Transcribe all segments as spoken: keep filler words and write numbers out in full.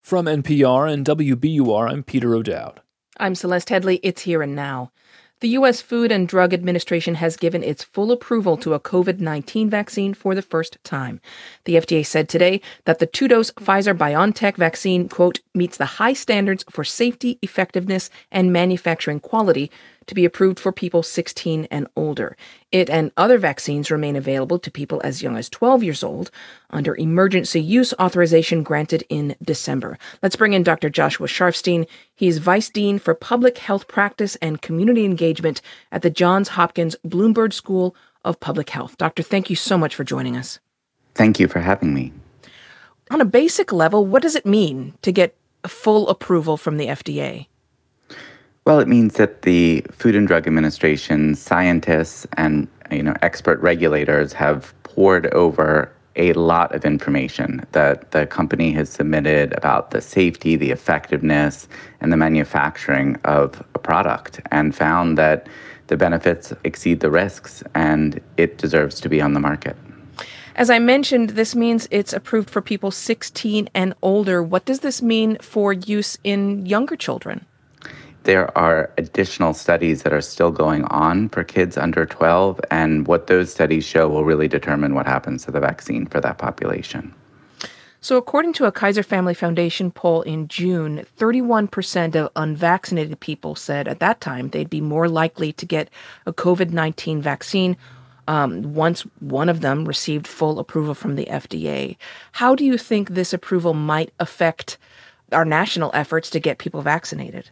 From N P R and W B U R, I'm Peter O'Dowd. I'm Celeste Headley. It's Here and Now. The U S Food and Drug Administration has given its full approval to a covid nineteen vaccine for the first time. The F D A said today that the two-dose Pfizer-BioNTech vaccine, quote, meets the high standards for safety, effectiveness, and manufacturing quality to be approved for people sixteen and older. It and other vaccines remain available to people as young as twelve years old under emergency use authorization granted in December. Let's bring in Doctor Joshua Sharfstein. He's Vice Dean for Public Health Practice and Community Engagement at the Johns Hopkins Bloomberg School of Public Health. Doctor, thank you so much for joining us. Thank you for having me. On a basic level, what does it mean to get full approval from the F D A? Well, it means that the Food and Drug Administration scientists and, you know, expert regulators have poured over a lot of information that the company has submitted about the safety, the effectiveness, and the manufacturing of a product, and found that the benefits exceed the risks, and it deserves to be on the market. As I mentioned, this means it's approved for people sixteen and older. What does this mean for use in younger children? There are additional studies that are still going on for kids under twelve, and what those studies show will really determine what happens to the vaccine for that population. So according to a Kaiser Family Foundation poll in June, thirty-one percent of unvaccinated people said at that time they'd be more likely to get a covid nineteen vaccine um, once one of them received full approval from the F D A. How do you think this approval might affect our national efforts to get people vaccinated?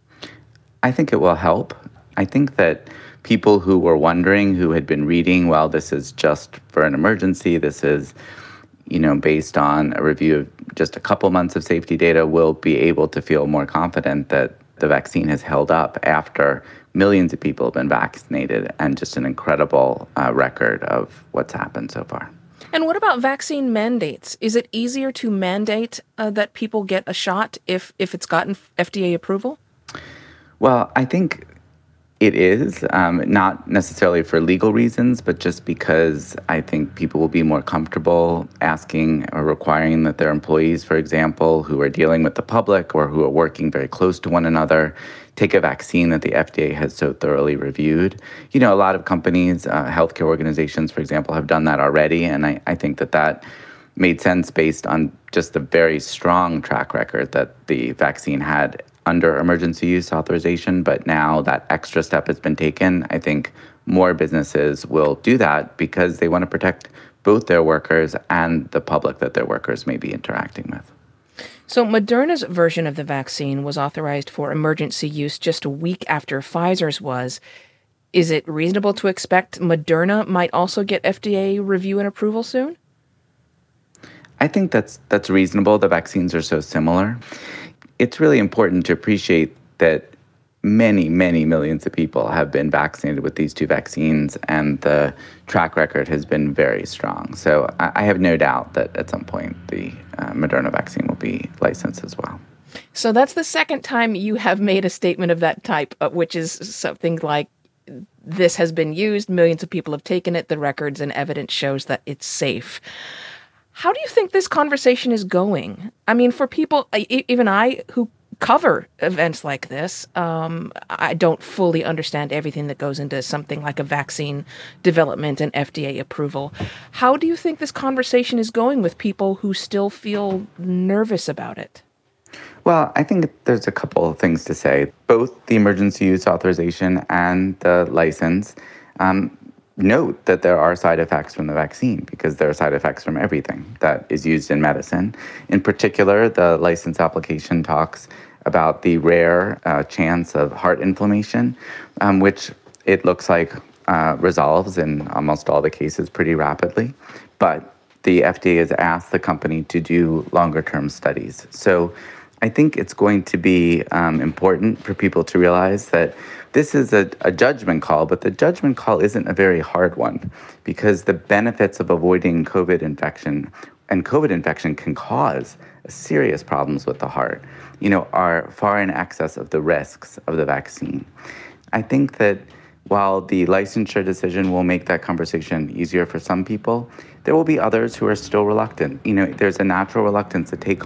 I think it will help. I think that people who were wondering, who had been reading, well, this is just for an emergency, this is, you know, based on a review of just a couple months of safety data, will be able to feel more confident that the vaccine has held up after millions of people have been vaccinated, and just an incredible uh, record of what's happened so far. And what about vaccine mandates? Is it easier to mandate uh, that people get a shot if, if it's gotten F D A approval? Well, I think it is, um, not necessarily for legal reasons, but just because I think people will be more comfortable asking or requiring that their employees, for example, who are dealing with the public or who are working very close to one another, take a vaccine that the F D A has so thoroughly reviewed. You know, a lot of companies, uh, healthcare organizations, for example, have done that already, and I, I think that that made sense based on just the very strong track record that the vaccine had under emergency use authorization, but now that extra step has been taken. I think more businesses will do that because they want to protect both their workers and the public that their workers may be interacting with. So Moderna's version of the vaccine was authorized for emergency use just a week after Pfizer's was. Is it reasonable to expect Moderna might also get F D A review and approval soon? I think that's that's reasonable. The vaccines are so similar. It's really important to appreciate that many, many millions of people have been vaccinated with these two vaccines, and the track record has been very strong. So I have no doubt that at some point the uh, Moderna vaccine will be licensed as well. So that's the second time you have made a statement of that type, uh, which is something like, this has been used, millions of people have taken it, the records and evidence shows that it's safe. How do you think this conversation is going? I mean, for people, even I, who cover events like this, um, I don't fully understand everything that goes into something like a vaccine development and F D A approval. How do you think this conversation is going with people who still feel nervous about it? Well, I think there's a couple of things to say. Both the emergency use authorization and the license um, note that there are side effects from the vaccine, because there are side effects from everything that is used in medicine. In particular, the license application talks about the rare uh, chance of heart inflammation, um, which it looks like uh, resolves in almost all the cases pretty rapidly. But the F D A has asked the company to do longer-term studies. So I think it's going to be um, important for people to realize that this is a, a judgment call, but the judgment call isn't a very hard one, because the benefits of avoiding COVID infection, and COVID infection can cause serious problems with the heart, you know, are far in excess of the risks of the vaccine. I think that while the licensure decision will make that conversation easier for some people, there will be others who are still reluctant. You know, there's a natural reluctance to take on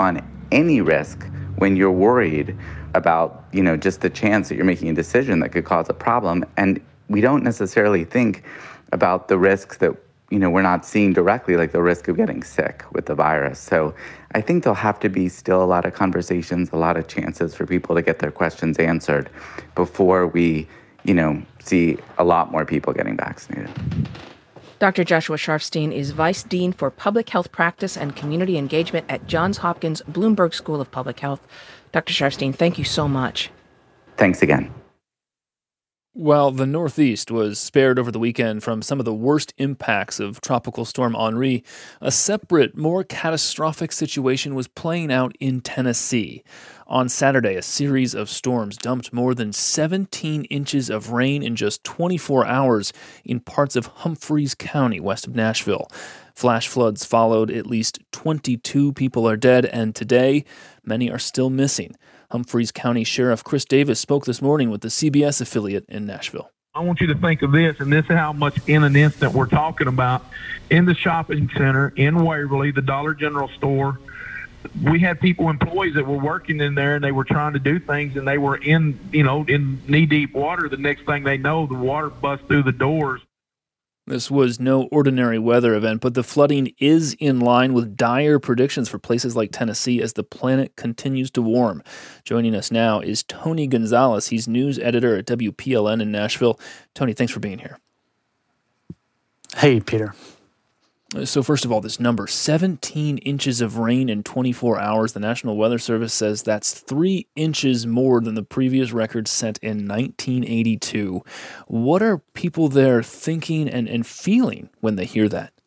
any risk when you're worried about, you know, just the chance that you're making a decision that could cause a problem. And we don't necessarily think about the risks that, you know, we're not seeing directly, like the risk of getting sick with the virus. So I think there'll have to be still a lot of conversations, a lot of chances for people to get their questions answered before we, you know, see a lot more people getting vaccinated. Doctor Joshua Sharfstein is Vice Dean for Public Health Practice and Community Engagement at Johns Hopkins Bloomberg School of Public Health. Doctor Sharfstein, thank you so much. Thanks again. While the Northeast was spared over the weekend from some of the worst impacts of Tropical Storm Henri, a separate, more catastrophic situation was playing out in Tennessee. On Saturday, a series of storms dumped more than seventeen inches of rain in just twenty-four hours in parts of Humphreys County, west of Nashville. Flash floods followed. At least twenty-two people are dead, and today, many are still missing. Humphreys County Sheriff Chris Davis spoke this morning with the C B S affiliate in Nashville. I want you to think of this, and this is how much in an instant we're talking about. In the shopping center in Waverly, the Dollar General store, we had people, employees that were working in there, and they were trying to do things, and they were in, you know, in knee-deep water. The next thing they know, the water bust through the doors. This was no ordinary weather event, but the flooding is in line with dire predictions for places like Tennessee as the planet continues to warm. Joining us now is Tony Gonzalez. He's news editor at W P L N in Nashville. Tony, thanks for being here. Hey, Peter. So first of all, this number, seventeen inches of rain in twenty-four hours. The National Weather Service says that's three inches more than the previous record set in nineteen eighty-two. What are people there thinking and, and feeling when they hear that?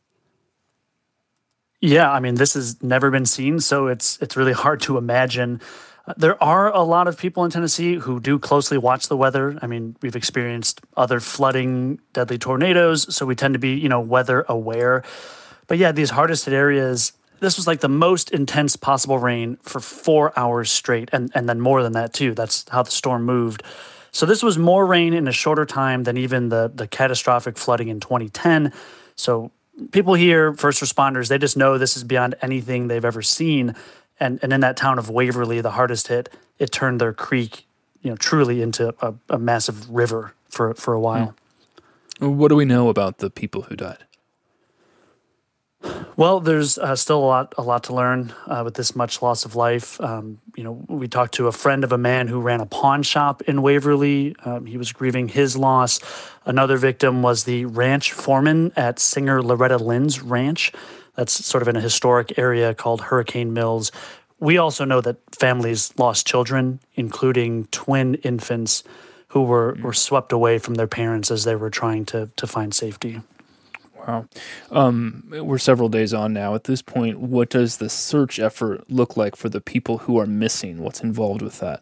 Yeah, I mean, this has never been seen, so it's it's really hard to imagine. Uh, there are a lot of people in Tennessee who do closely watch the weather. I mean, we've experienced other flooding, deadly tornadoes, so we tend to be, you know, weather aware. But yeah, these hardest hit areas, this was like the most intense possible rain for four hours straight, and, and then more than that too. That's how the storm moved. So this was more rain in a shorter time than even the, the catastrophic flooding in twenty ten. So people here, first responders, they just know this is beyond anything they've ever seen. And and in that town of Waverly, the hardest hit, it turned their creek, you know, truly into a, a massive river for, for a while. Hmm. What do we know about the people who died? Well, there's uh, still a lot, a lot to learn uh, with this much loss of life. Um, you know, we talked to a friend of a man who ran a pawn shop in Waverly. Um, he was grieving his loss. Another victim was the ranch foreman at singer Loretta Lynn's ranch. That's sort of in a historic area called Hurricane Mills. We also know that families lost children, including twin infants who were, were swept away from their parents as they were trying to to find safety. Wow. Um, we're several days on now. At this point, what does the search effort look like for the people who are missing? What's involved with that?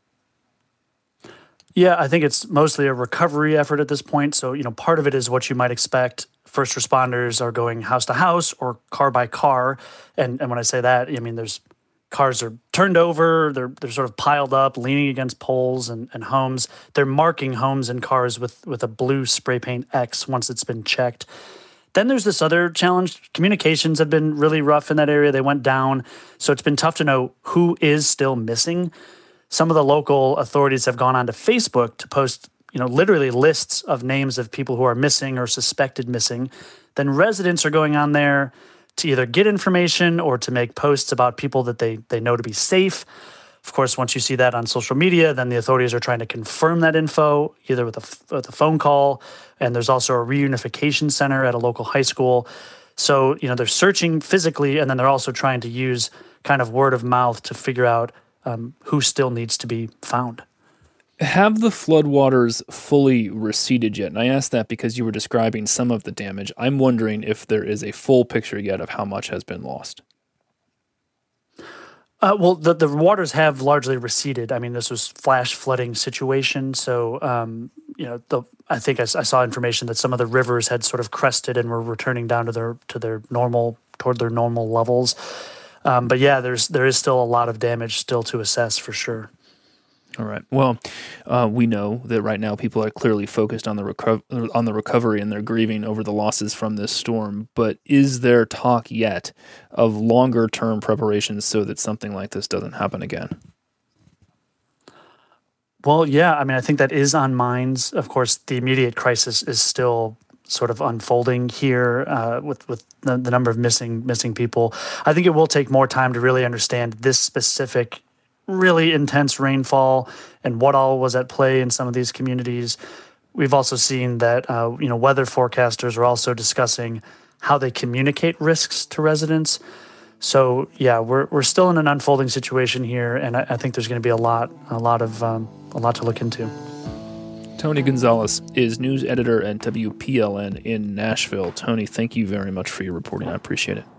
Yeah, I think it's mostly a recovery effort at this point. So, you know, part of it is what you might expect. First responders are going house to house or car by car. And and when I say that, I mean, there's cars are turned over, they're they're sort of piled up, leaning against poles and, and homes. They're marking homes and cars with, with a blue spray paint X once it's been checked. Then there's this other challenge. Communications have been really rough in that area. They went down. So it's been tough to know who is still missing. Some of the local authorities have gone onto Facebook to post, you know, literally lists of names of people who are missing or suspected missing. Then residents are going on there to either get information or to make posts about people that they they know to be safe. Of course, once you see that on social media, then the authorities are trying to confirm that info, either with a, with a phone call, and there's also a reunification center at a local high school. So, you know, they're searching physically, and then they're also trying to use kind of word of mouth to figure out um, who still needs to be found. Have the floodwaters fully receded yet? And I ask that because you were describing some of the damage. I'm wondering if there is a full picture yet of how much has been lost. Uh, well, the, the waters have largely receded. I mean, this was flash flooding situation. So, um, you know, the, I think I, I saw information that some of the rivers had sort of crested and were returning down to their to their normal toward their normal levels. Um, but yeah, there's there is still a lot of damage still to assess for sure. All right. Well, uh, we know that right now people are clearly focused on the reco- on the recovery and they're grieving over the losses from this storm. But is there talk yet of longer term preparations so that something like this doesn't happen again? Well, yeah. I mean, I think that is on minds. Of course, the immediate crisis is still sort of unfolding here uh, with with the, the number of missing missing people. I think it will take more time to really understand this specific really intense rainfall and what all was at play in some of these communities. We've also seen that uh, you know weather forecasters are also discussing how they communicate risks to residents. So yeah, we're we're still in an unfolding situation here, and I, I think there's going to be a lot a lot of um, a lot to look into. Tony Gonzalez is news editor at W P L N in Nashville. Tony, thank you very much for your reporting. I appreciate it.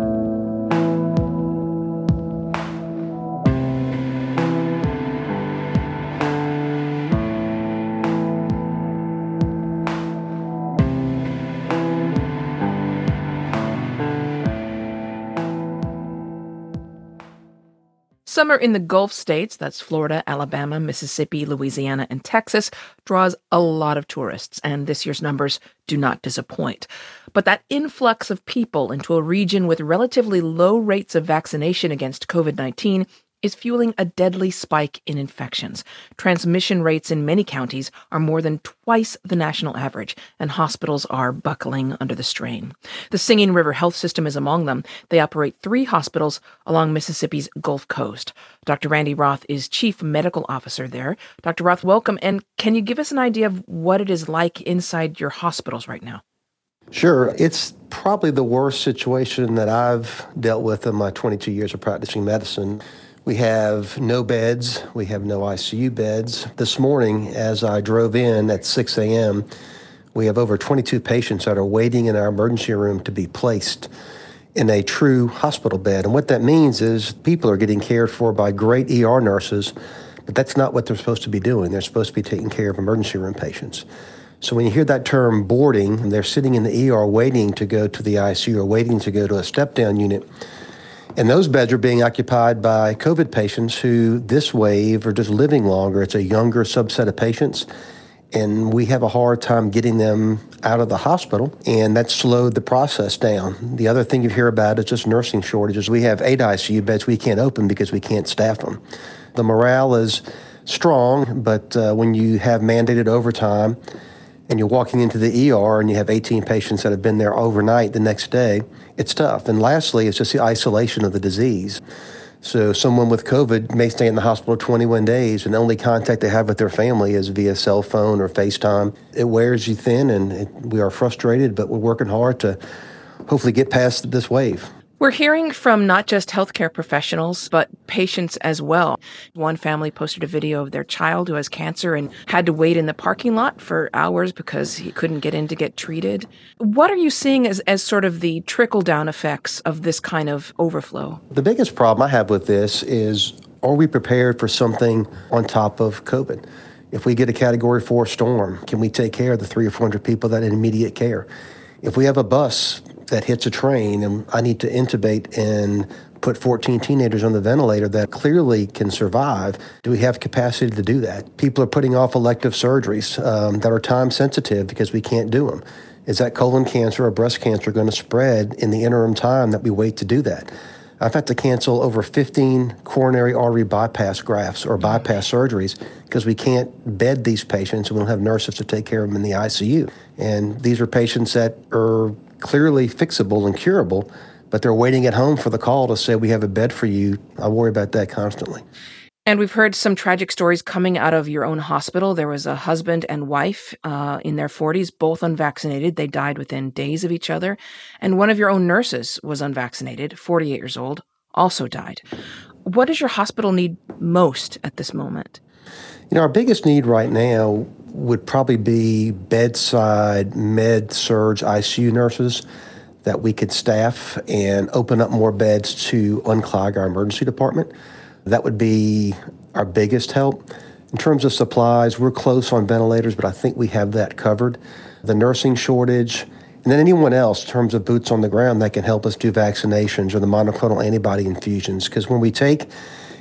Summer in the Gulf states, that's Florida, Alabama, Mississippi, Louisiana, and Texas, draws a lot of tourists, and this year's numbers do not disappoint. But that influx of people into a region with relatively low rates of vaccination against covid nineteen is fueling a deadly spike in infections. Transmission rates in many counties are more than twice the national average, and hospitals are buckling under the strain. The Singing River Health System is among them. They operate three hospitals along Mississippi's Gulf Coast. Doctor Randy Roth is Chief Medical Officer there. Doctor Roth, welcome. And can you give us an idea of what it is like inside your hospitals right now? Sure. It's probably the worst situation that I've dealt with in my twenty-two years of practicing medicine. We have no beds. We have no I C U beds. This morning, as I drove in at six a.m., we have over twenty-two patients that are waiting in our emergency room to be placed in a true hospital bed. And what that means is people are getting cared for by great E R nurses, but that's not what they're supposed to be doing. They're supposed to be taking care of emergency room patients. So when you hear that term boarding, they're sitting in the E R waiting to go to the I C U or waiting to go to a step-down unit. And those beds are being occupied by COVID patients who this wave are just living longer. It's a younger subset of patients, and we have a hard time getting them out of the hospital, and that slowed the process down. The other thing you hear about is just nursing shortages. We have eight I C U beds we can't open because we can't staff them. The morale is strong, but uh, when you have mandated overtime and you're walking into the E R and you have eighteen patients that have been there overnight the next day, it's tough. And lastly, it's just the isolation of the disease. So someone with COVID may stay in the hospital twenty-one days, and the only contact they have with their family is via cell phone or FaceTime. It wears you thin, and it, we are frustrated, but we're working hard to hopefully get past this wave. We're hearing from not just healthcare professionals, but patients as well. One family posted a video of their child who has cancer and had to wait in the parking lot for hours because he couldn't get in to get treated. What are you seeing as, as sort of the trickle-down effects of this kind of overflow? The biggest problem I have with this is, are we prepared for something on top of COVID? If we get a Category four storm, can we take care of the three or four hundred people that need immediate care? If we have a bus that hits a train and I need to intubate and put fourteen teenagers on the ventilator that clearly can survive, do we have capacity to do that? People are putting off elective surgeries um, that are time sensitive because we can't do them. Is that colon cancer or breast cancer going to spread in the interim time that we wait to do that? I've had to cancel over fifteen coronary artery bypass grafts or bypass surgeries because we can't bed these patients and we don't have nurses to take care of them in the I C U. And these are patients that are clearly fixable and curable, but they're waiting at home for the call to say, we have a bed for you. I worry about that constantly. And we've heard some tragic stories coming out of your own hospital. There was a husband and wife uh, in their forties, both unvaccinated. They died within days of each other. And one of your own nurses was unvaccinated, forty-eight years old, also died. What does your hospital need most at this moment? You know, our biggest need right now would probably be bedside med surge I C U nurses that we could staff and open up more beds to unclog our emergency department. That would be our biggest help. In terms of supplies, we're close on ventilators, but I think we have that covered. The nursing shortage, and then anyone else in terms of boots on the ground that can help us do vaccinations or the monoclonal antibody infusions. Because when we take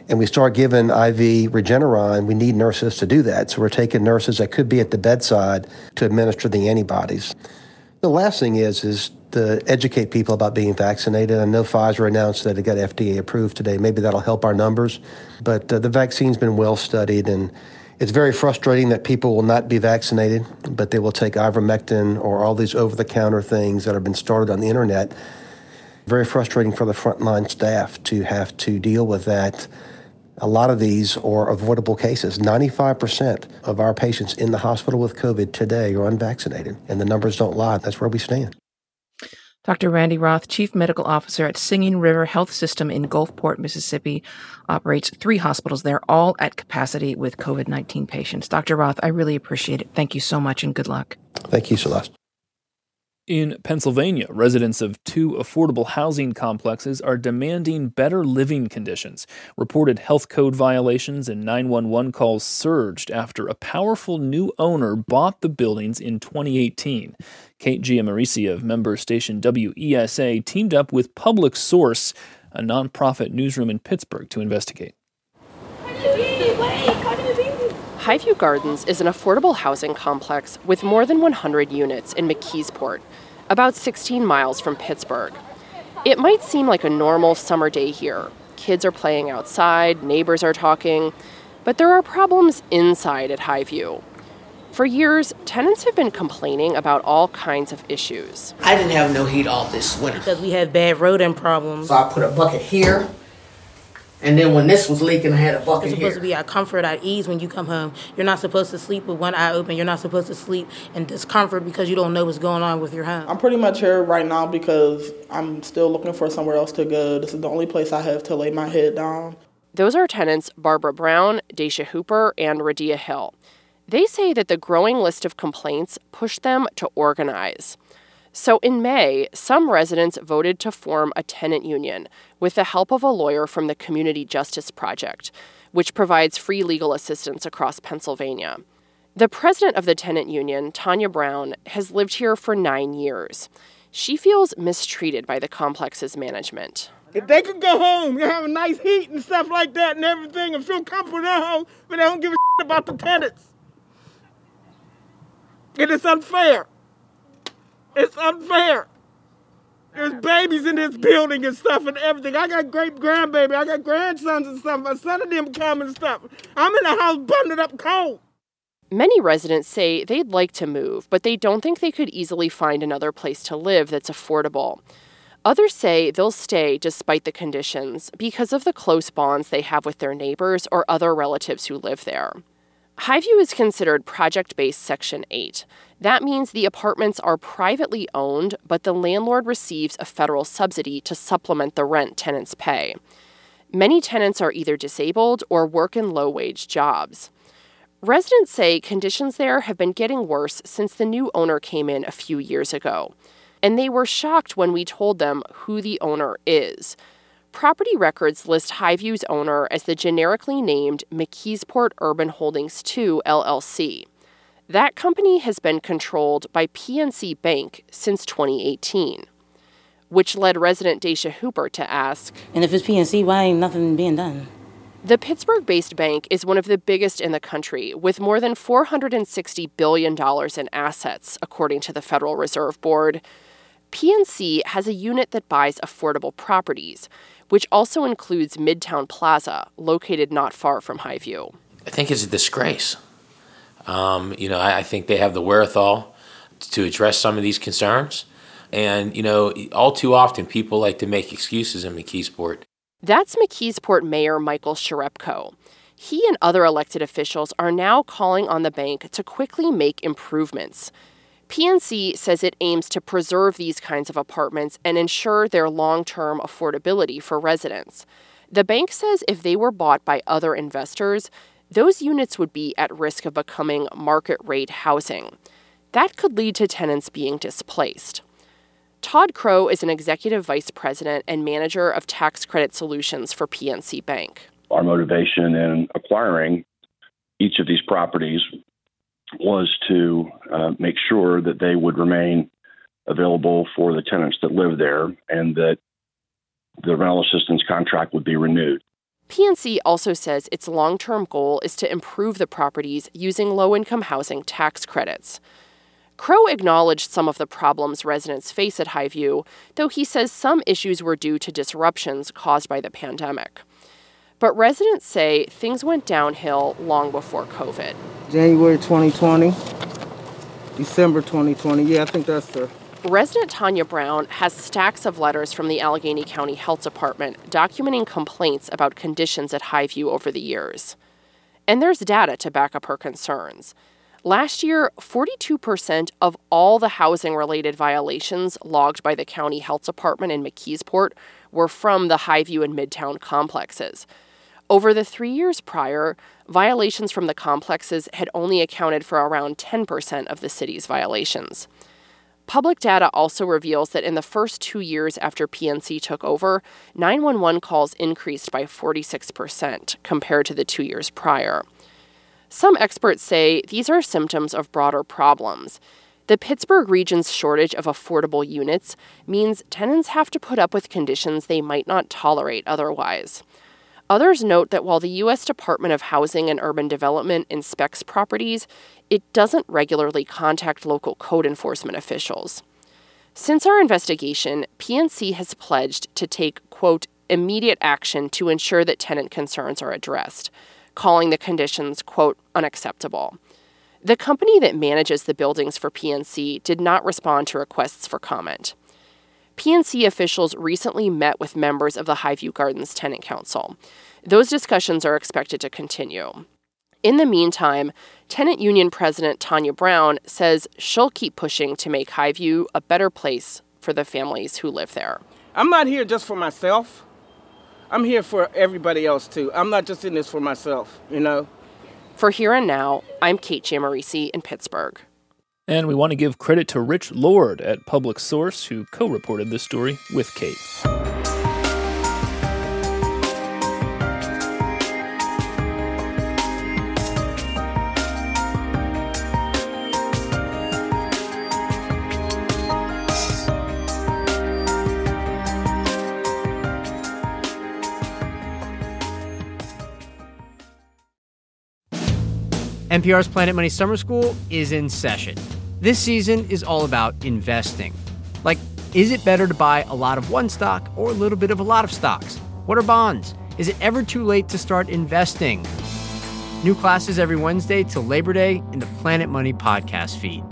and we start giving I V Regeneron, we need nurses to do that. So we're taking nurses that could be at the bedside to administer the antibodies. The last thing is, is to educate people about being vaccinated. I know Pfizer announced that it got F D A approved today. Maybe that'll help our numbers. But uh, the vaccine's been well studied, and it's very frustrating that people will not be vaccinated, but they will take ivermectin or all these over-the-counter things that have been started on the internet. Very frustrating for the frontline staff to have to deal with that. A lot of these are avoidable cases. ninety-five percent of our patients in the hospital with COVID today are unvaccinated, and the numbers don't lie. That's where we stand. Doctor Randy Roth, Chief Medical Officer at Singing River Health System in Gulfport, Mississippi, operates three hospitals there, all at capacity with COVID nineteen patients. Doctor Roth, I really appreciate it. Thank you so much and good luck. Thank you, Celeste. In Pennsylvania, residents of two affordable housing complexes are demanding better living conditions. Reported health code violations and nine one one calls surged after a powerful new owner bought the buildings in twenty eighteen. Kate Giammarisi of member station W E S A teamed up with Public Source, a nonprofit newsroom in Pittsburgh, to investigate. Highview Gardens is an affordable housing complex with more than one hundred units in McKeesport, about sixteen miles from Pittsburgh. It might seem like a normal summer day here. Kids are playing outside, neighbors are talking, but there are problems inside at Highview. For years, tenants have been complaining about all kinds of issues. I didn't have no heat all this winter because we had bad rodent problems. So I put a bucket here. And then when this was leaking, I had a bucket It's supposed here. to be our comfort, our ease when you come home. You're not supposed to sleep with one eye open. You're not supposed to sleep in discomfort because you don't know what's going on with your home. I'm pretty much here right now because I'm still looking for somewhere else to go. This is the only place I have to lay my head down. Those are tenants Barbara Brown, Dacia Hooper, and Radia Hill. They say that the growing list of complaints pushed them to organize. So in May, some residents voted to form a tenant union with the help of a lawyer from the Community Justice Project, which provides free legal assistance across Pennsylvania. The president of the tenant union, Tanya Brown, has lived here for nine years. She feels mistreated by the complex's management. If they could go home and have a nice heat and stuff like that and everything and feel comfortable at home, but they don't give a shit about the tenants. It is unfair. It's unfair. There's babies in this building and stuff and everything. I got great grandbaby. I got grandsons and stuff. My son of them come and stuff. I'm in the house bundled up cold. Many residents say they'd like to move, but they don't think they could easily find another place to live that's affordable. Others say they'll stay despite the conditions because of the close bonds they have with their neighbors or other relatives who live there. Highview is considered project-based Section eight. That means the apartments are privately owned, but the landlord receives a federal subsidy to supplement the rent tenants pay. Many tenants are either disabled or work in low-wage jobs. Residents say conditions there have been getting worse since the new owner came in a few years ago, and they were shocked when we told them who the owner is. Property records list Highview's owner as the generically named McKeesport Urban Holdings two, L L C. That company has been controlled by P N C Bank since twenty eighteen, which led resident Dacia Hooper to ask, And if it's P N C, why ain't nothing being done? The Pittsburgh-based bank is one of the biggest in the country, with more than four hundred sixty billion dollars in assets, according to the Federal Reserve Board. P N C has a unit that buys affordable properties, which also includes Midtown Plaza, located not far from Highview. I think it's a disgrace. Um, you know, I, I think they have the wherewithal to address some of these concerns. And, you know, all too often people like to make excuses in McKeesport. That's McKeesport Mayor Michael Sharepko. He and other elected officials are now calling on the bank to quickly make improvements. P N C says it aims to preserve these kinds of apartments and ensure their long-term affordability for residents. The bank says if they were bought by other investors, those units would be at risk of becoming market-rate housing. That could lead to tenants being displaced. Todd Crow is an executive vice president and manager of tax credit solutions for P N C Bank. Our motivation in acquiring each of these properties was to uh, make sure that they would remain available for the tenants that live there and that the rental assistance contract would be renewed. P N C also says its long-term goal is to improve the properties using low-income housing tax credits. Crow acknowledged some of the problems residents face at Highview, though he says some issues were due to disruptions caused by the pandemic. But residents say things went downhill long before COVID. January twenty twenty, December twenty twenty. Yeah, I think that's the... Resident Tanya Brown has stacks of letters from the Allegheny County Health Department documenting complaints about conditions at Highview over the years. And there's data to back up her concerns. Last year, forty-two percent of all the housing-related violations logged by the County Health Department in McKeesport were from the Highview and Midtown complexes. Over the three years prior, violations from the complexes had only accounted for around ten percent of the city's violations. Public data also reveals that in the first two years after P N C took over, nine one one calls increased by forty-six percent compared to the two years prior. Some experts say these are symptoms of broader problems. The Pittsburgh region's shortage of affordable units means tenants have to put up with conditions they might not tolerate otherwise. Others note that while the U S Department of Housing and Urban Development inspects properties, it doesn't regularly contact local code enforcement officials. Since our investigation, P N C has pledged to take, quote, immediate action to ensure that tenant concerns are addressed, calling the conditions, quote, unacceptable. The company that manages the buildings for P N C did not respond to requests for comment. P N C officials recently met with members of the Highview Gardens Tenant Council. Those discussions are expected to continue. In the meantime, Tenant Union President Tanya Brown says she'll keep pushing to make Highview a better place for the families who live there. I'm not here just for myself. I'm here for everybody else, too. I'm not just in this for myself, you know? For Here and Now, I'm Kate Giammarisi in Pittsburgh. And we want to give credit to Rich Lord at Public Source, who co-reported this story with Kate. N P R's Planet Money Summer School is in session. This season is all about investing. Like, is it better to buy a lot of one stock or a little bit of a lot of stocks? What are bonds? Is it ever too late to start investing? New classes every Wednesday till Labor Day in the Planet Money podcast feed.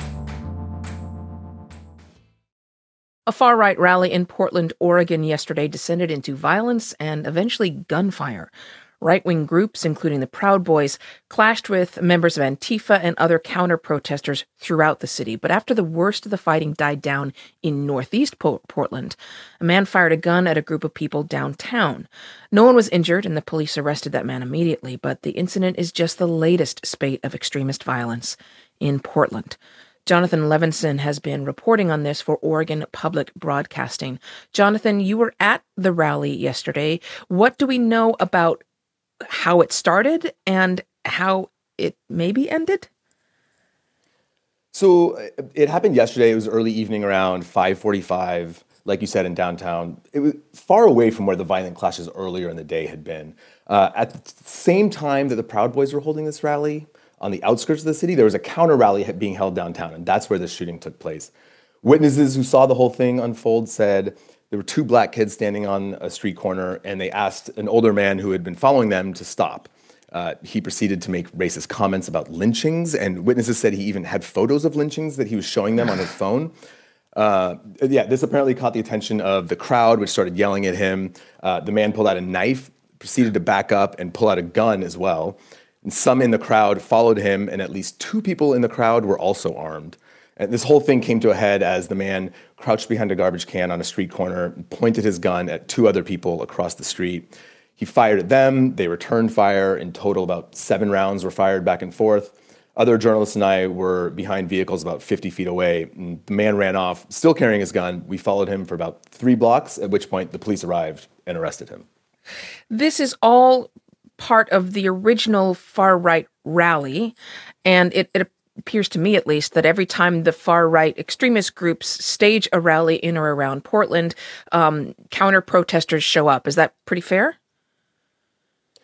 A far-right rally in Portland, Oregon yesterday descended into violence and eventually gunfire. Right-wing groups, including the Proud Boys, clashed with members of Antifa and other counter-protesters throughout the city. But after the worst of the fighting died down in northeast Portland, a man fired a gun at a group of people downtown. No one was injured, and the police arrested that man immediately, but the incident is just the latest spate of extremist violence in Portland. Jonathan Levinson has been reporting on this for Oregon Public Broadcasting. Jonathan, you were at the rally yesterday. What do we know about how it started and how it maybe ended? So it happened yesterday. It was early evening around five forty-five, like you said, in downtown. It was far away from where the violent clashes earlier in the day had been. Uh, at the same time that the Proud Boys were holding this rally, on the outskirts of the city, there was a counter rally being held downtown, and that's where the shooting took place. Witnesses who saw the whole thing unfold said there were two black kids standing on a street corner, and they asked an older man who had been following them to stop. Uh, he proceeded to make racist comments about lynchings, and witnesses said he even had photos of lynchings that he was showing them on his phone. Uh, yeah, this apparently caught the attention of the crowd, which started yelling at him. Uh, the man pulled out a knife, proceeded to back up and pull out a gun as well. And some in the crowd followed him, and at least two people in the crowd were also armed. And this whole thing came to a head as the man crouched behind a garbage can on a street corner, pointed his gun at two other people across the street. He fired at them. They returned fire. In total, about seven rounds were fired back and forth. Other journalists and I were behind vehicles about fifty feet away. And the man ran off, still carrying his gun. We followed him for about three blocks, at which point the police arrived and arrested him. This is all part of the original far-right rally, and it, it appears to me, at least, that every time the far-right extremist groups stage a rally in or around Portland, um, counter-protesters show up. Is that pretty fair?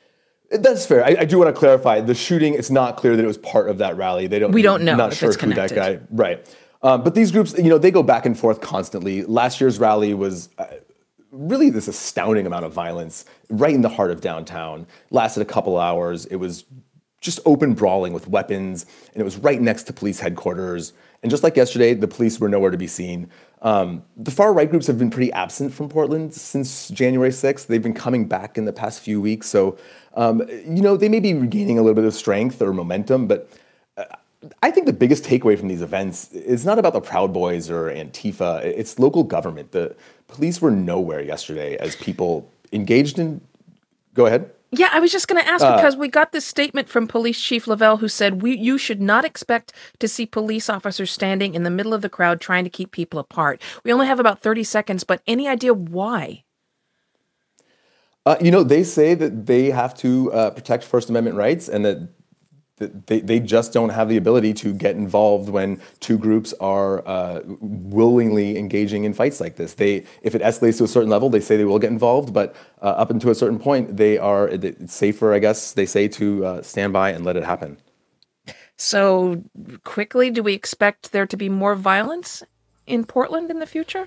That's fair. I, I do want to clarify the shooting. It's not clear that it was part of that rally. They don't. We don't know Not if sure it's who connected. that guy. Right. Um, but these groups, you know, they go back and forth constantly. Last year's rally was uh, really this astounding amount of violence right in the heart of downtown. Lasted a couple hours. It was just open brawling with weapons, and it was right next to police headquarters. And just like yesterday, the police were nowhere to be seen. Um, the far-right groups have been pretty absent from Portland since January sixth. They've been coming back in the past few weeks. So, um, you know, they may be regaining a little bit of strength or momentum, but uh, I think the biggest takeaway from these events is not about the Proud Boys or Antifa. It's local government. The police were nowhere yesterday as people engaged in... Go ahead. Yeah, I was just going to ask Uh, because we got this statement from Police Chief Lavelle who said, we, you should not expect to see police officers standing in the middle of the crowd trying to keep people apart. We only have about thirty seconds, but any idea why? Uh, you know, they say that they have to uh, protect First Amendment rights and that, that they, they just don't have the ability to get involved when two groups are uh, willingly engaging in fights like this. They, if it escalates to a certain level, they say they will get involved, but uh, up until a certain point, they are it's safer, I guess, they say, to uh, stand by and let it happen. So quickly, do we expect there to be more violence in Portland in the future?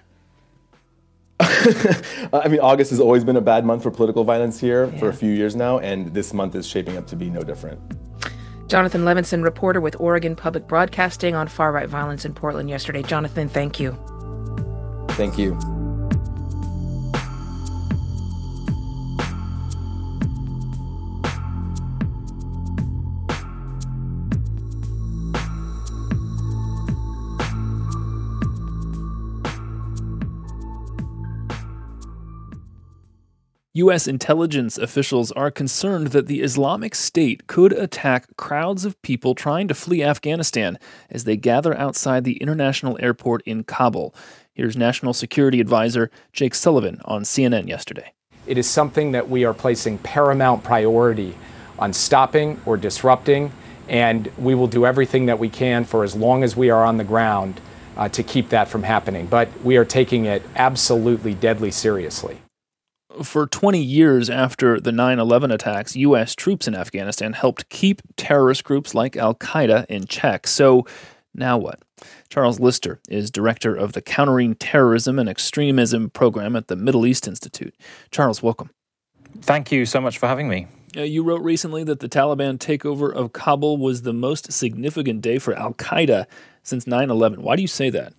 I mean, August has always been a bad month for political violence here Yeah. for a few years now, and this month is shaping up to be no different. Jonathan Levinson, reporter with Oregon Public Broadcasting on far-right violence in Portland yesterday. Jonathan, thank you. Thank you. U S intelligence officials are concerned that the Islamic State could attack crowds of people trying to flee Afghanistan as they gather outside the international airport in Kabul. Here's National Security Advisor Jake Sullivan on C N N yesterday. It is something that we are placing paramount priority on stopping or disrupting, and we will do everything that we can for as long as we are on the ground uh, to keep that from happening. But we are taking it absolutely deadly seriously. For twenty years after the nine eleven attacks, U S troops in Afghanistan helped keep terrorist groups like al-Qaeda in check. So now what? Charles Lister is director of the Countering Terrorism and Extremism program at the Middle East Institute. Charles, welcome. Thank you so much for having me. Uh, you wrote recently that the Taliban takeover of Kabul was the most significant day for al-Qaeda since nine eleven. Why do you say that?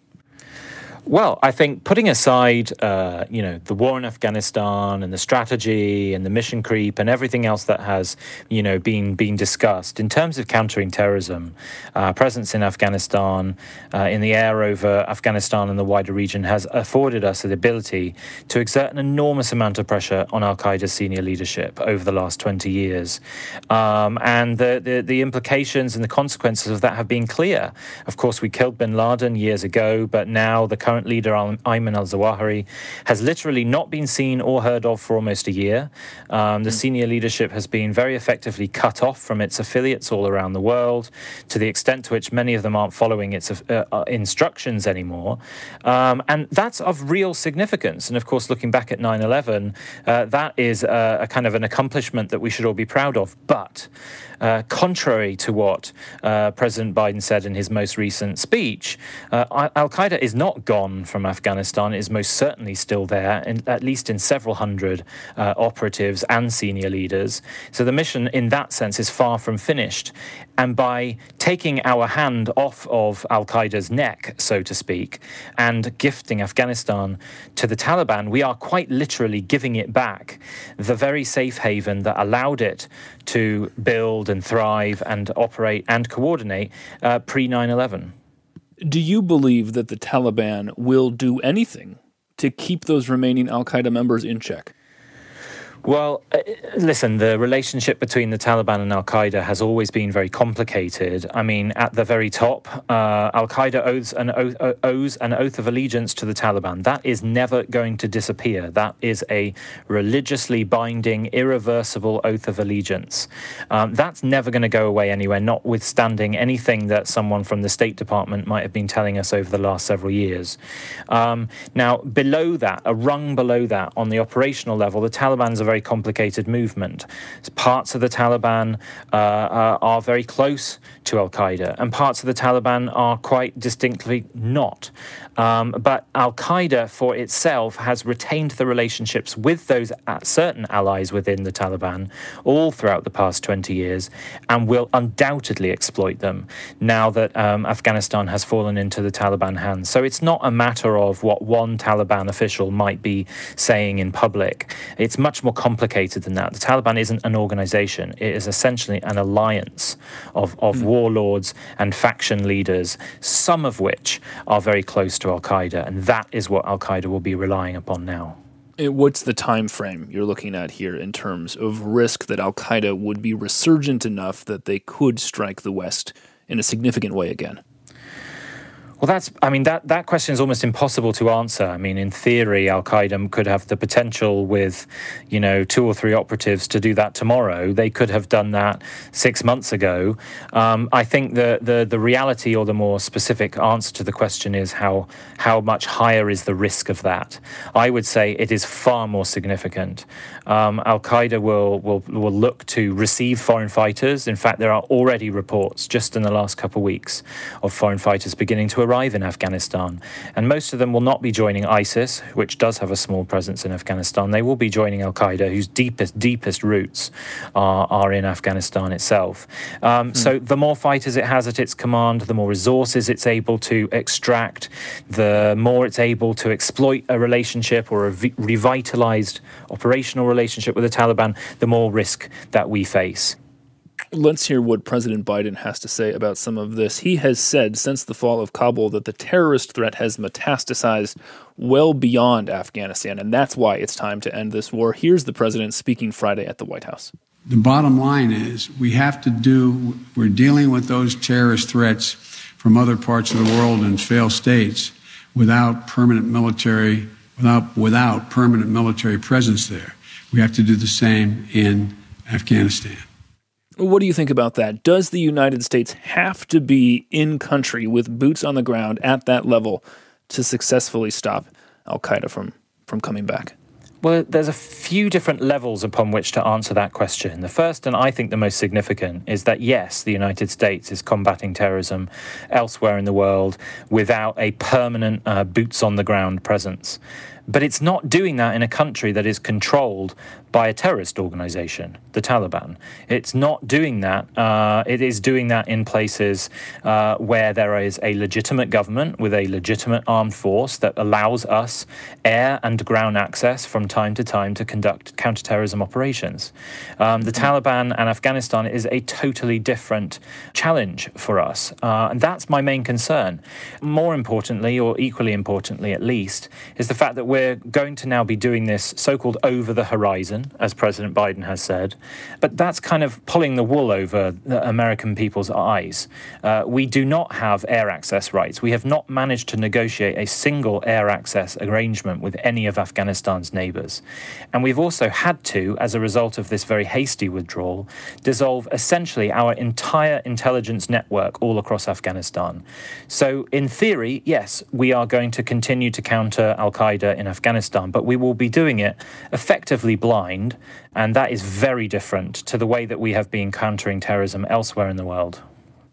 Well, I think putting aside, uh, you know, the war in Afghanistan and the strategy and the mission creep and everything else that has, you know, been been discussed in terms of countering terrorism, uh, presence in Afghanistan, uh, in the air over Afghanistan and the wider region has afforded us the ability to exert an enormous amount of pressure on al-Qaeda's senior leadership over the last twenty years. Um, and the, the, the implications and the consequences of that have been clear. Of course, we killed bin Laden years ago, but now the current leader, Ayman al-Zawahiri, has literally not been seen or heard of for almost a year. Um, the mm. senior leadership has been very effectively cut off from its affiliates all around the world, to the extent to which many of them aren't following its uh, uh, instructions anymore. Um, and that's of real significance. And of course, looking back at nine eleven, uh, that is a, a kind of an accomplishment that we should all be proud of. But Uh, contrary to what uh, President Biden said in his most recent speech, uh, al-Qaeda is not gone from Afghanistan. It is most certainly still there, in, at least in several hundred uh, operatives and senior leaders. So the mission in that sense is far from finished. And by taking our hand off of al-Qaeda's neck, so to speak, and gifting Afghanistan to the Taliban, we are quite literally giving it back, the very safe haven that allowed it to build and thrive and operate and coordinate uh, pre nine eleven. Do you believe that the Taliban will do anything to keep those remaining al-Qaeda members in check? Well, uh, listen, the relationship between the Taliban and al-Qaeda has always been very complicated. I mean, at the very top, uh, al-Qaeda owes an, oath, uh, owes an oath of allegiance to the Taliban. That is never going to disappear. That is a religiously binding, irreversible oath of allegiance. Um, that's never going to go away anywhere, notwithstanding anything that someone from the State Department might have been telling us over the last several years. Um, now, below that, a rung below that, on the operational level, the Taliban's a very complicated movement. Parts of the Taliban uh, are, are very close to al-Qaeda, and parts of the Taliban are quite distinctly not. Um, but al-Qaeda for itself has retained the relationships with those certain allies within the Taliban all throughout the past twenty years, and will undoubtedly exploit them now that um, Afghanistan has fallen into the Taliban hands. So it's not a matter of what one Taliban official might be saying in public. It's much more complicated than that. The Taliban isn't an organization. It is essentially an alliance of, of mm. warlords and faction leaders, some of which are very close to al-Qaeda, and that is what al-Qaeda will be relying upon now. What's the time frame you're looking at here in terms of risk that al-Qaeda would be resurgent enough that they could strike the West in a significant way again? Well, that's, I mean, that, that question is almost impossible to answer. I mean, in theory, al-Qaeda could have the potential with, you know, two or three operatives to do that tomorrow. They could have done that six months ago. Um, I think the, the, the reality or the more specific answer to the question is how, how much higher is the risk of that? I would say it is far more significant. Um, al-Qaeda will, will, will look to receive foreign fighters. In fact, there are already reports just in the last couple of weeks of foreign fighters beginning to arrive arrive in Afghanistan, and most of them will not be joining ISIS, which does have a small presence in Afghanistan. They will be joining al-Qaeda, whose deepest, deepest roots are, are in Afghanistan itself. Um, hmm. So the more fighters it has at its command, the more resources it's able to extract, the more it's able to exploit a relationship or a v- revitalized operational relationship with the Taliban, the more risk that we face. Let's hear what President Biden has to say about some of this. He has said since the fall of Kabul that the terrorist threat has metastasized well beyond Afghanistan, and that's why it's time to end this war. Here's the president speaking Friday at the White House. The bottom line is we have to do, we're dealing with those terrorist threats from other parts of the world and failed states without permanent military, without, without permanent military presence there. We have to do the same in Afghanistan. What do you think about that? Does the United States have to be in country with boots on the ground at that level to successfully stop al-Qaeda from, from coming back? Well, there's a few different levels upon which to answer that question. The first, and I think the most significant, is that yes, the United States is combating terrorism elsewhere in the world without a permanent uh, boots-on-the-ground presence. But it's not doing that in a country that is controlled by a terrorist organization, the Taliban. It's not doing that. Uh, it is doing that in places uh, where there is a legitimate government with a legitimate armed force that allows us air and ground access from time to time to conduct counterterrorism operations. Um, the Taliban and Afghanistan is a totally different challenge for us. Uh, and that's my main concern. More importantly, or equally importantly at least, is the fact that we're going to now be doing this so-called over the horizon, as President Biden has said, but that's kind of pulling the wool over the American people's eyes. Uh, we do not have air access rights. We have not managed to negotiate a single air access arrangement with any of Afghanistan's neighbors. And we've also had to, as a result of this very hasty withdrawal, dissolve essentially our entire intelligence network all across Afghanistan. So in theory, yes, we are going to continue to counter al-Qaeda in Afghanistan, but we will be doing it effectively blind. And that is very different to the way that we have been countering terrorism elsewhere in the world.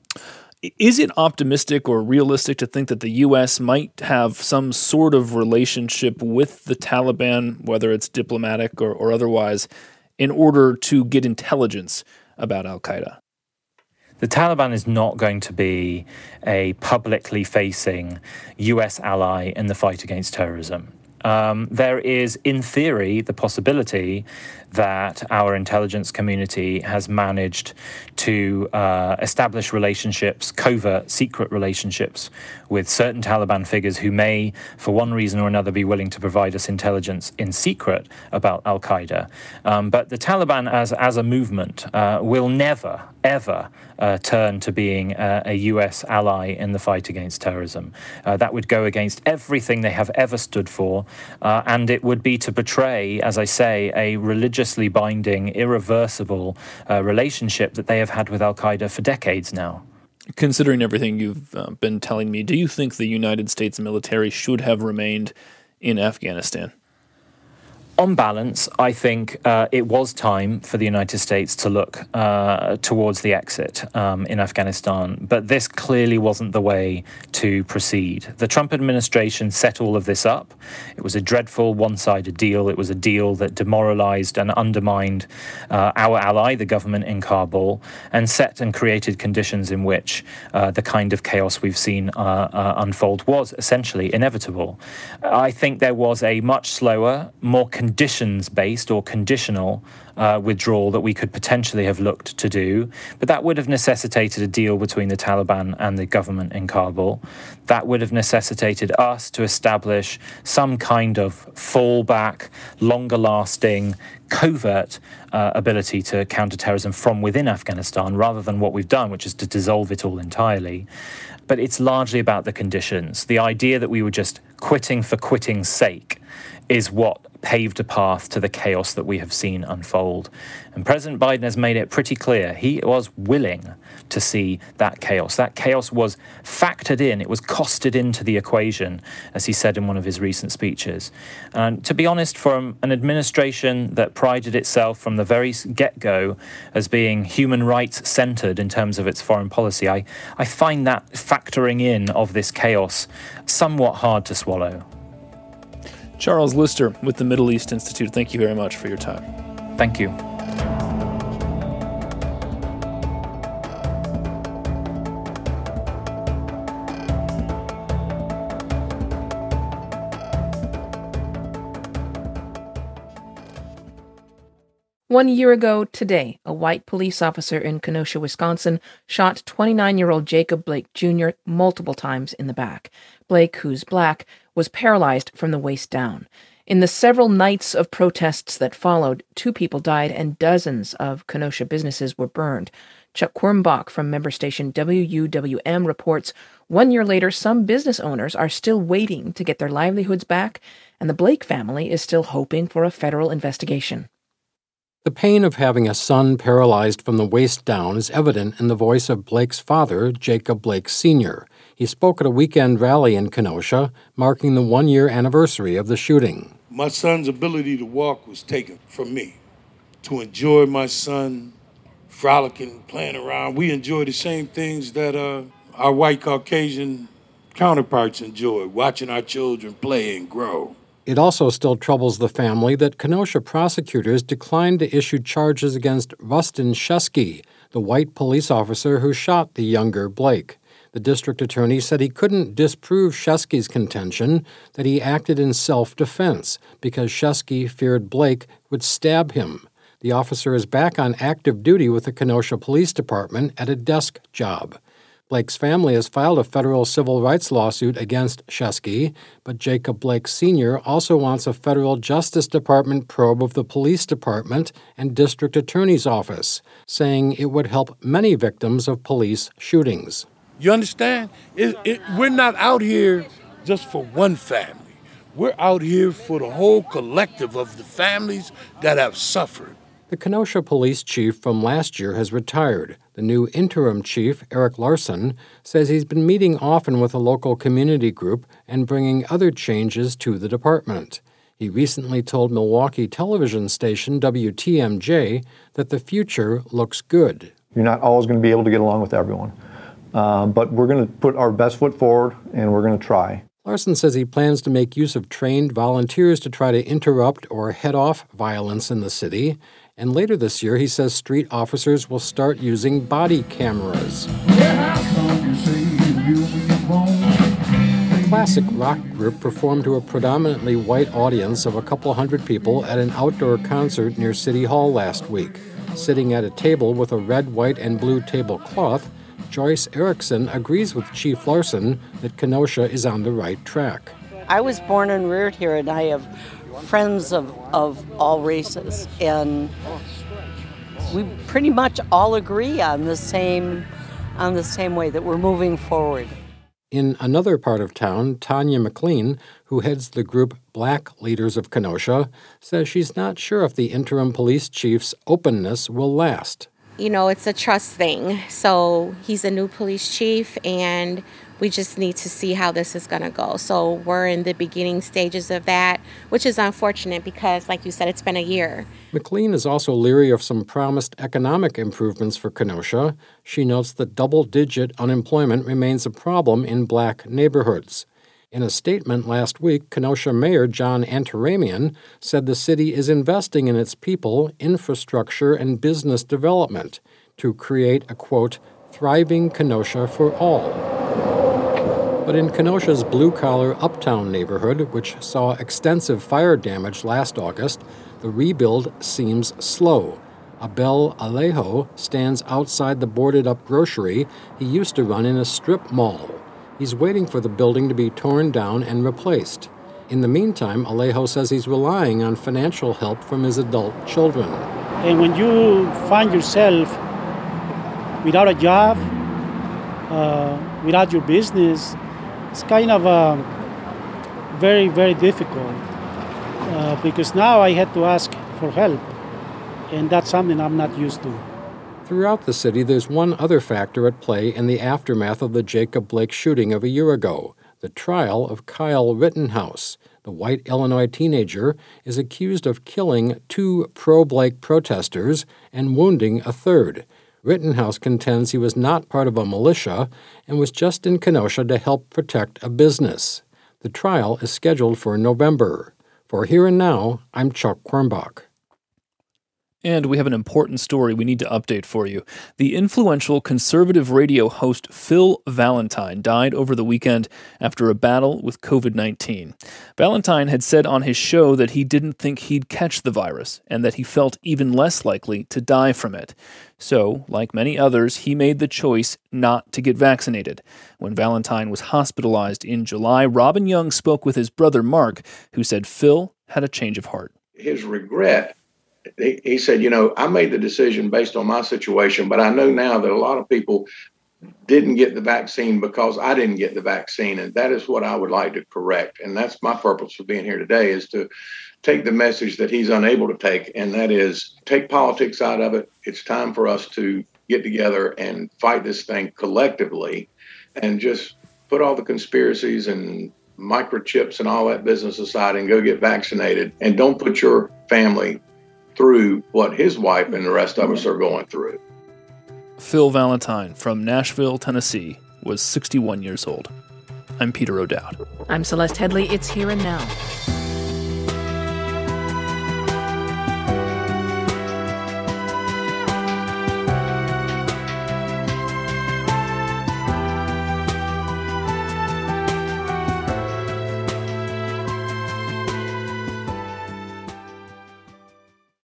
Is it optimistic or realistic to think that the U S might have some sort of relationship with the Taliban, whether it's diplomatic or, or otherwise, in order to get intelligence about al-Qaeda? The Taliban is not going to be a publicly facing U S ally in the fight against terrorism. Um, there is, in theory, the possibility that our intelligence community has managed to uh, establish relationships, covert, secret relationships, with certain Taliban figures who may, for one reason or another, be willing to provide us intelligence in secret about al-Qaeda. Um, but the Taliban as, as a movement uh, will never, ever uh, turn to being uh, a U S ally in the fight against terrorism. Uh, that would go against everything they have ever stood for, uh, and it would be to betray, as I say, a religiously binding, irreversible uh, relationship that they have had with al-Qaeda for decades now. Considering everything you've uh, been telling me, do you think the United States military should have remained in Afghanistan? On balance, I think uh, it was time for the United States to look uh, towards the exit um, in Afghanistan, but this clearly wasn't the way to proceed. The Trump administration set all of this up. It was a dreadful one-sided deal. It was a deal that demoralized and undermined uh, our ally, the government in Kabul, and set and created conditions in which uh, the kind of chaos we've seen uh, uh, unfold was essentially inevitable. I think there was a much slower, more conditions-based or conditional uh, withdrawal that we could potentially have looked to do, but that would have necessitated a deal between the Taliban and the government in Kabul. That would have necessitated us to establish some kind of fallback, longer-lasting, covert uh, ability to counter terrorism from within Afghanistan, rather than what we've done, which is to dissolve it all entirely. But it's largely about the conditions. The idea that we were just quitting for quitting's sake is what paved a path to the chaos that we have seen unfold. And President Biden has made it pretty clear he was willing to see that chaos. That chaos was factored in, it was costed into the equation, as he said in one of his recent speeches. And to be honest, from an administration that prided itself from the very get-go as being human rights centered in terms of its foreign policy, I, I find that factoring in of this chaos somewhat hard to swallow. Charles Lister with the Middle East Institute, thank you very much for your time. Thank you. One year ago today, a white police officer in Kenosha, Wisconsin, shot twenty-nine-year-old Jacob Blake Junior multiple times in the back. Blake, who's black, was paralyzed from the waist down. In the several nights of protests that followed, two people died and dozens of Kenosha businesses were burned. Chuck Quirmbach from member station W U W M reports one year later, some business owners are still waiting to get their livelihoods back, and the Blake family is still hoping for a federal investigation. The pain of having a son paralyzed from the waist down is evident in the voice of Blake's father, Jacob Blake Senior He spoke at a weekend rally in Kenosha, marking the one-year anniversary of the shooting. My son's ability to walk was taken from me. To enjoy my son frolicking, playing around, we enjoy the same things that uh, our white Caucasian counterparts enjoy, watching our children play and grow. It also still troubles the family that Kenosha prosecutors declined to issue charges against Rustin Shesky, the white police officer who shot the younger Blake. The district attorney said he couldn't disprove Shesky's contention that he acted in self-defense because Shesky feared Blake would stab him. The officer is back on active duty with the Kenosha Police Department at a desk job. Blake's family has filed a federal civil rights lawsuit against Shesky, but Jacob Blake Senior also wants a federal Justice Department probe of the police department and district attorney's office, saying it would help many victims of police shootings. You understand? It, it, we're not out here just for one family. We're out here for the whole collective of the families that have suffered. The Kenosha police chief from last year has retired. The new interim chief, Eric Larson, says he's been meeting often with a local community group and bringing other changes to the department. He recently told Milwaukee television station W T M J that the future looks good. You're not always going to be able to get along with everyone, uh, but we're going to put our best foot forward and we're going to try. Larson says he plans to make use of trained volunteers to try to interrupt or head off violence in the city. And later this year, he says street officers will start using body cameras. The classic rock group performed to a predominantly white audience of a couple hundred people at an outdoor concert near City Hall last week. Sitting at a table with a red, white, and blue tablecloth, Joyce Erickson agrees with Chief Larson that Kenosha is on the right track. I was born and reared here, and I have friends of, of all races, and we pretty much all agree on the same on the same way that we're moving forward. In another part of town, Tanya McLean, who heads the group Black Leaders of Kenosha, says she's not sure if the interim police chief's openness will last. you know, it's a trust thing. So he's a new police chief, and we just need to see how this is going to go. So we're in the beginning stages of that, which is unfortunate because, like you said, it's been a year. McLean is also leery of some promised economic improvements for Kenosha. She notes that double-digit unemployment remains a problem in black neighborhoods. In a statement last week, Kenosha Mayor John Antaramian said the city is investing in its people, infrastructure, and business development to create a, quote, thriving Kenosha for all. But in Kenosha's blue-collar Uptown neighborhood, which saw extensive fire damage last August, the rebuild seems slow. Abel Alejo stands outside the boarded-up grocery he used to run in a strip mall. He's waiting for the building to be torn down and replaced. In the meantime, Alejo says he's relying on financial help from his adult children. And when you find yourself without a job, uh, without your business, it's kind of uh, very, very difficult uh, because now I had to ask for help, and that's something I'm not used to. Throughout the city, there's one other factor at play in the aftermath of the Jacob Blake shooting of a year ago. The trial of Kyle Rittenhouse. The white Illinois teenager is accused of killing two pro-Blake protesters and wounding a third. Rittenhouse contends he was not part of a militia and was just in Kenosha to help protect a business. The trial is scheduled for November. For Here and Now, I'm Chuck Quirmbach. And we have an important story we need to update for you. The influential conservative radio host Phil Valentine died over the weekend after a battle with covid nineteen. Valentine had said on his show that he didn't think he'd catch the virus and that he felt even less likely to die from it. So, like many others, he made the choice not to get vaccinated. When Valentine was hospitalized in July, Robin Young spoke with his brother Mark, who said Phil had a change of heart. His regret, he, he said, you know, I made the decision based on my situation, but I know now that a lot of people didn't get the vaccine because I didn't get the vaccine, and that is what I would like to correct. And that's my purpose for being here today, is to take the message that he's unable to take, and that is take politics out of it. It's time for us to get together and fight this thing collectively and just put all the conspiracies and microchips and all that business aside and go get vaccinated, and don't put your family through what his wife and the rest of us are going through. Phil Valentine from Nashville, Tennessee, was sixty-one years old. I'm Peter O'Dowd. I'm Celeste Headley. It's Here and Now.